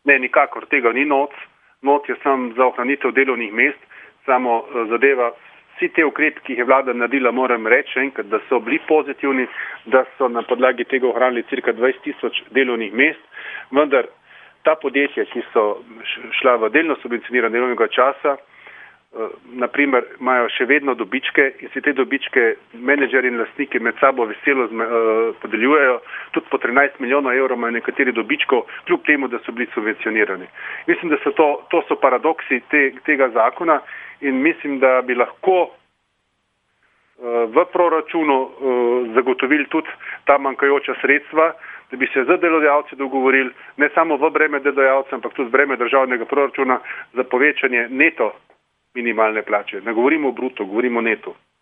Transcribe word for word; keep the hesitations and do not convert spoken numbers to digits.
Ne, nikakor tega ni noc. Not je sam za ohranitev delovnih mest, samo zadeva vsi te ukrepi, ki jih je vlada naredila, moram reči enkrat, da so bili pozitivni, da so na podlagi tega ohranili cirka dvajset tisoč delovnih mest, vendar ta podjetja, ki so šla v delno subvencioniranje delovnega časa, naprimer imajo še vedno dobičke in si te dobičke menedžeri in lastniki med sabo veselo podeljujejo. Tudi po trinajst milijonov evrov imajo nekateri dobičkov, kljub temu, da so bili subvencionirani. Mislim, da so to, to so paradoksi te, tega zakona in mislim, da bi lahko v proračunu zagotovili tudi ta manjkajoča sredstva, da bi se z delodajalci dogovorili, ne samo v breme delodajalca, ampak tudi v breme državnega proračuna za povečanje neto minimalne plače. Ne govorimo o bruto, govorimo o netu.